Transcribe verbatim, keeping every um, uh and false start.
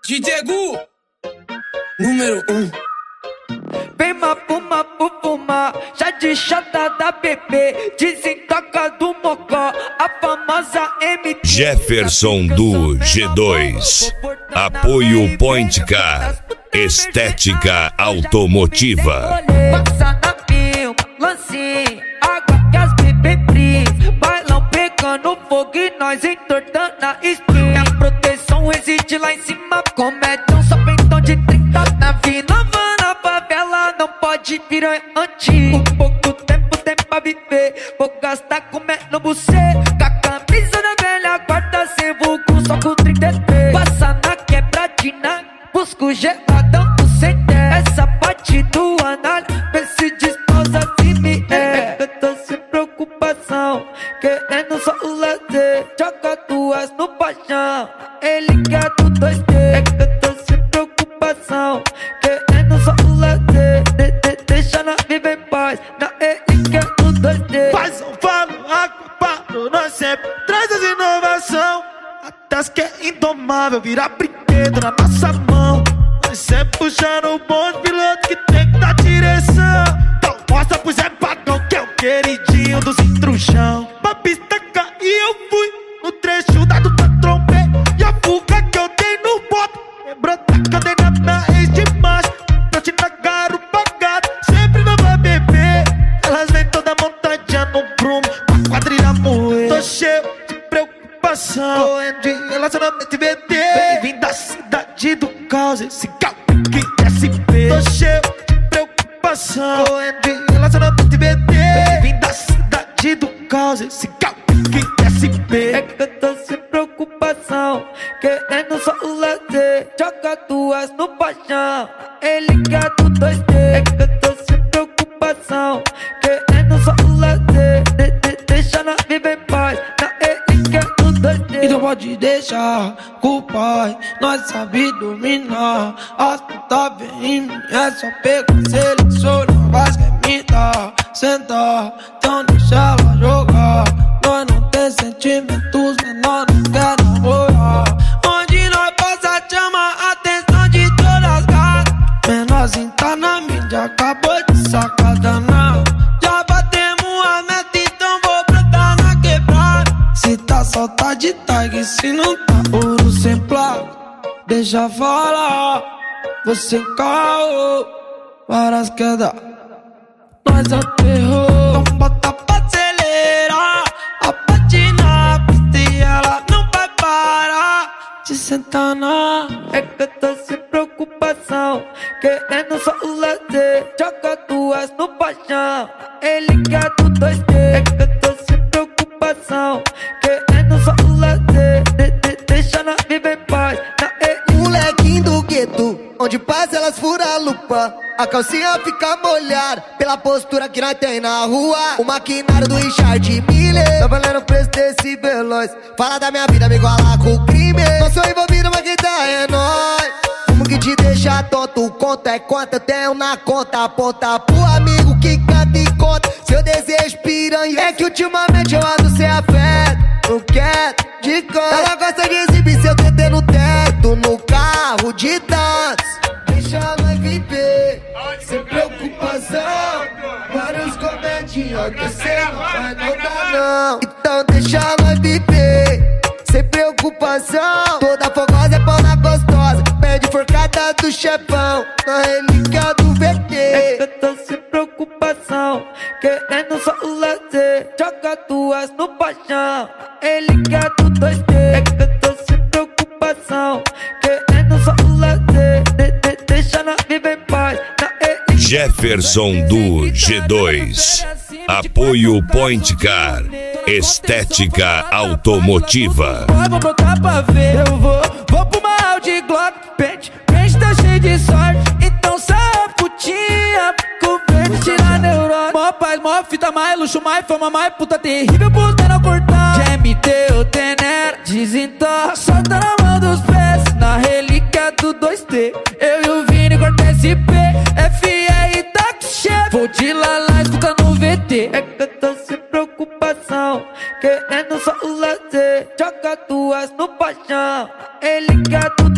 D J Gu, número um. Vem mapuma, pupuma, chá de chata da bebê, desentoca do mocó, a famosa M T. Jefferson do G dois, apoio Point Car, estética automotiva. Passa na filma, lance, água que as bebê bris, bailão pegando fogo e nós entortando a espinha. A proteção reside lá em cima, comédia, só pentão de trinta na vida. Não pode virar antigo. Pouco tempo tem pra viver, vou gastar comendo você. Com a camisa da velha guarda, sem vulgo, só com trinta e três. Passa na quebradina, busco geladão do C D. Essa parte do análise, vê se disposa se me é. Eu tô sem preocupação, querendo só o lazer. Joga duas no paixão, ele quer do dois D. Eu tô sem preocupação, querendo só o lazer. Deixa na viver em paz, na ele que é o dois D. Faz um falo, água, paro, nós sempre traz as inovação. Até as que é indomável, virar brinquedo na nossa mão. Nós sempre puxando o bonde, piloto que tem que dar direção. Então mostra pro Zé Pagão que é o queridinho dos intrujão. Pra pista cair eu fui, no trecho dado pra trompei. E a fuga que eu dei no boto, lembrou da cadeira na ex de macho. Eu te nagaram pagado, sempre nova bebê. Elas vêm toda montadinha no prumo, pra quadrilha moer. Tô cheio de preocupação, correndo de relacionamento V T. Bem-vindo da cidade do caos, esse carro que S P. Tô cheio de preocupação, correndo de relacionamento V T. Bem-vindo da cidade do caos, esse carro que S P. É que eu tô sem preocupação, querendo só o lazer. Joga duas no paixão, ele quer do dois D. É que eu tô sem preocupação, querendo só o lazer. De, de, deixa na viver em paz, na ele quer do dois D. Então pode deixar com o pai, nós sabe dominar. As putas vem em mim, é só pegar, seleciona, vai que me dá. Sentar, então deixa ela jogar. Nós não tem sentimentos, menor não quer namorar. Onde nós passa chama a atenção de todas as gatas. Menorzinho tá na mídia, acabou de sacar danado. Já batemos a meta, então vou brotar na quebrada. Se tá só tá de tag, se não tá ouro sem placa. Deixa falar, você caô, várias quedas, nós aterrou. Então bota pra acelerar, a parte na pista e ela não vai parar de sentar na. É que eu tô sem preocupação, querendo só o lazer. Joga duas no paixão, ele quer do dois D. É que eu tô sem preocupação, querendo só o lazer. De, de, deixa na viver em paz, na ele. Molequinho do gueto, onde passa elas furam a lupa. A calcinha fica molhada pela postura que nós tem na rua. O maquinário do Richard Miller tá valendo o preço desse veloz. Fala da minha vida, me iguala com o crime. Não sou envolvido, mas quem tá é nóis. Como que te deixa tonto, conta é quanto eu tenho na conta. Aponta pro amigo que canta e conta seu desejo piranha. É que ultimamente eu ando sem afeto, não quero de canto. Ela gosta de exibir seu T T no teto, no carro de dança. Deixa nós viver, sem preocupação. Vários comedinhos que cê não vai não dar não. Então deixa nós viver, sem preocupação. Toda fogosa é pau na gostosa, pede forcada do chefão, na relíquia do V T. É que eu tô sem preocupação, querendo só o lazer. Joga duas no paixão, ele quer do dois D. É que eu tô sem preocupação, querendo só o lazer. De, de, deixa na viver em paz, na ele. Jefferson do G dois, apoio Point Car, estética automotiva. Vou botar pra ver, eu vou, vou pro mal de Glock, pente, pente tá cheio de sorte. Então sai putinha, com verde tira neurose. Mó paz, mó fita, mais luxo, mais fama, mais puta terrível, puta não cortar. De M T ou Tenera, desentorra, solta na mão dos pés, na relíquia do dois T. Eu e o Vini corta S P, F R e táxi chefe. Vou de lalá, escuta no V T. É que eu tô sem preocupação, querendo só o lazer. Joga duas no paixão, ele quer do